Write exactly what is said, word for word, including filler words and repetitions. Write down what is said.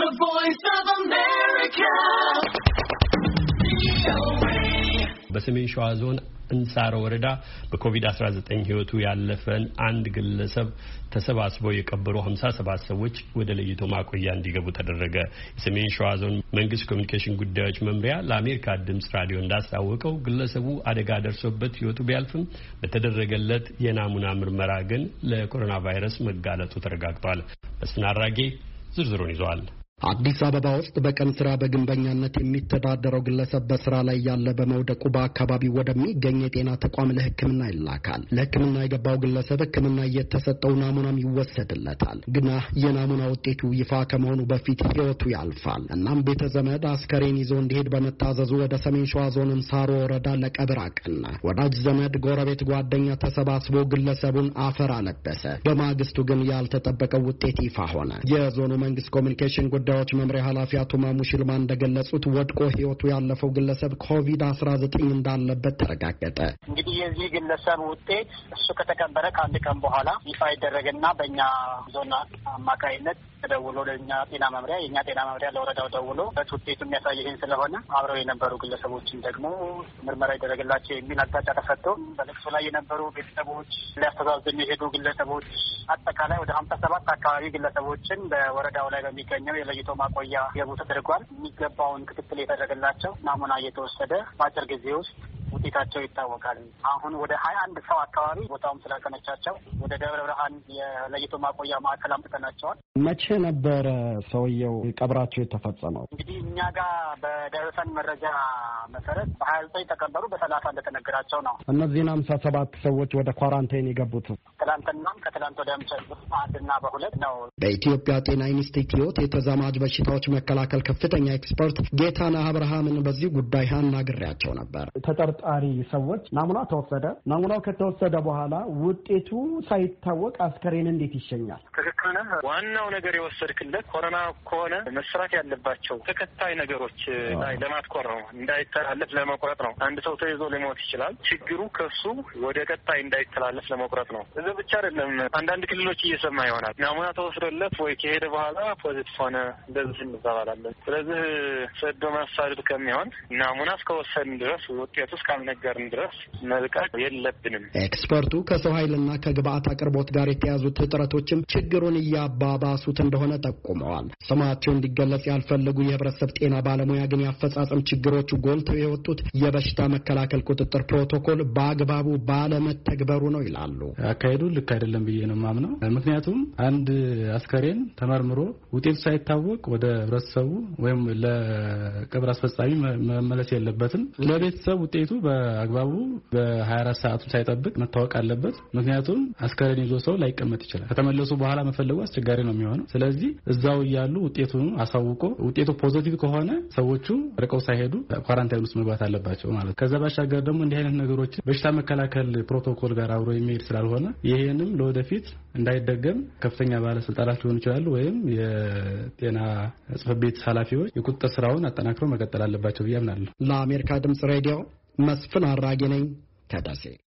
The Voice of America. በሰሜን ሸዋ ዞን እንሳሮ ወረዳ በኮቪድ አስራ ዘጠኝ ህይወቱ ያለፈን አንድ ግለሰብ ተሰባስበው የቀበሩ ሃምሳ ሰባት ሰዎች ወደ ለይቶ ማቆያ እንዲገቡ ተደረገ። የሰሜን ሸዋ ዞን መንግስት ኮሚኒኬሽን ጉዳዮች መምሪያ ለአሜሪካ ድምጽ ራዲዮ እንዳስታወቀው ግለሰቡ አደጋ ደርሶበት ህይወቱ ቢያልፍም በተደረገለት የናሙና ምርመራ ግን ለኮሮና ቫይረስ መጋለጡ ተረጋግጧል። በስናራጌ ዝርዝሩን ይዟል። አዲስ አበባ ውስጥ በቀን ስራ በግንበኛነት የሚተዳደረው ግለሰብ በስራ ላይ ያለ በመውደቁ በአካባቢው ወደሚገኝ የጤና ተቋም ለሕክምና ይላካል። ለሕክምና የገባው ግለሰብ ሕክምና እየተሰጠው ናሙናም ይወሰድለታል። ግና የናሙና ውጤቱ ይፋ ከመሆኑ በፊት ህይወቱ ያልፋል። እናም ቤተ ዘመድ አስከሬን ይዞ እንዲሄድ በመታዘዙ ወደ ሰሜን ሸዋ ዞን እንሳሮ ወረዳ ለቀብር አቀና። ወዳጅ ዘመድ፣ ጎረቤት፣ ጓደኛ ተሰባስቦ ግለሰቡን አፈር አለበሰ። በማግስቱ ግን ያልተጠበቀው ውጤት ይፋ ሆነ። የዞኑ መንግስት ኮሚኒኬሽን ጉዳዮች መምሪያ ኃላፊ አቶ ማሙሽ ይልማ እንደገለጹት ወድቆ ህይወቱ ያለፈው ግለሰብ ኮቪድ አስራ ዘጠኝ እንዳለበት ተረጋገጠ። እንግዲህ የዚህ ግለሰብ ውጤት እሱ ከተቀበረ ከአንድ ቀን በኋላ ይፋ ይደረግና በእኛ ዞን አማካይነት ተደውሎ ለእኛ ጤና መምሪያ የእኛ ጤና መምሪያ ለወረዳው ደውሎ ውጤቱ የሚያሳይ ይህን ስለሆነ አብረው የነበሩ ግለሰቦችን ደግሞ ምርመራ ይደረግላቸው የሚል አቅጣጫ ተሰጥቶ በለቅሶ ላይ የነበሩ ቤተሰቦች፣ ሊያስተዛዝኑ የሄዱ ግለሰቦች አጠቃላይ ወደ ሀምሳ ሰባት አካባቢ ግለሰቦችን በወረዳው ላይ በሚገኘው የለይቶ ማቆያ ገቡ ተደርጓል። የሚገባውን ክትትል የተደረገላቸው ናሙና እየተወሰደ በአጭር ጊዜ ውስጥ ውጤታቸው ይታወቃል። አሁን ወደ ሀያ አንድ ሰው አካባቢ ቦታውም ስላልተመቻቸው ወደ ደብረ ብርሃን የለይቶ ማቆያ ማዕከል አምጥተናቸዋል። መቼ ነበረ ሰውየው ቀብራቸው የተፈጸመው? እንግዲህ እኛ ጋር በደረሰን መረጃ መሰረት በሀያ ዘጠኝ ተቀበሩ፣ በሰላሳ እንደተነገራቸው ነው። እነዚህን ሀምሳ ሰባት ሰዎች ወደ ኳራንታይን የገቡት ትላንትናም ከትላንት ወዲያም አንድና በሁለት ነው። በኢትዮጵያ ጤና ኢንስቲትዩት የተዛማጅ በሽታዎች መከላከል ከፍተኛ ኤክስፐርት ጌታነህ አብርሃምን በዚህ ጉዳይ አናግሬያቸው ነበር። ተጠርጣሪ ሰዎች ናሙና ተወሰደ። ናሙናው ከተወሰደ በኋላ ውጤቱ ሳይታወቅ አስከሬን እንዴት ይሸኛል? ትክክል ነህ። ዋናው ነገር የወሰድክለት ኮሮና ከሆነ መስራት ያለባቸው ተከታይ ነገሮች ላይ ለማትኮር ነው፣ እንዳይተላለፍ ለመቁረጥ ነው። አንድ ሰው ተይዞ ሊሞት ይችላል። ችግሩ ከሱ ወደ ቀጣይ እንዳይተላለፍ ለመቁረጥ ነው። እዚህ ብቻ አይደለም። አንዳንድ ክልሎች እየሰማ ይሆናል ናሙና ተወስዶለት ወይ ከሄደ በኋላ ፖዚቲቭ ሆነ እንደዚህ እንባባላለን። ስለዚህ ሰዶ ማሳደድ ከሚሆን ናሙና እስከወሰድን ድረስ ውጤቱ እስካልነገርን ድረስ መልቀቅ የለብንም። ኤክስፐርቱ ከሰው ኃይልና ከግብአት አቅርቦት ጋር የተያዙት እጥረቶችም ችግሩን እያባባሱት እንደሆነ ጠቁመዋል። ስማቸው እንዲገለጽ ያልፈለጉ የህብረተሰብ ጤና ባለሙያ ግን ያፈጻጸም ችግሮቹ ጎልተው የወጡት የበሽታ መከላከል ቁጥጥር ፕሮቶኮል በአግባቡ ባለመተግበሩ ነው ይላሉ። አካሄዱ ልክ አይደለም ብዬ ነው የማምነው። ምክንያቱም አንድ አስከሬን ተመርምሮ ውጤቱ ሳይታወቅ ወደ ህብረተሰቡ ወይም ለቀብር አስፈጻሚ መመለስ የለበትም። ለቤተሰብ ውጤቱ በአግባቡ በሀያ አራት ሰዓቱ ሳይጠብቅ መታወቅ አለበት። ምክንያቱም አስከሬን ይዞ ሰው ላይቀመጥ ይችላል። ከተመለሱ በኋላ መፈለጉ አስቸጋሪ ነው የሚሆነው። ስለዚህ እዛው እያሉ ውጤቱን አሳውቆ ውጤቱ ፖዚቲቭ ከሆነ ሰዎቹ ርቀው ሳይሄዱ ኳራንታይን ውስጥ መግባት አለባቸው ማለት። ከዛ ባሻገር ደግሞ እንዲህ አይነት ነገሮች በሽታ መከላከል ፕሮቶኮል ጋር አብሮ የሚሄድ ስላልሆነ ይሄንም ለወደፊት እንዳይደገም ከፍተኛ ባለስልጣናት ሊሆኑ ይችላሉ ወይም የጤና ጽሕፈት ቤት ኃላፊዎች የቁጥጥር ስራውን አጠናክረው መቀጠል አለባቸው ብዬ አምናለሁ። ለአሜሪካ ድምጽ ሬዲዮ መስፍን አራጌ ነኝ ከደሴ።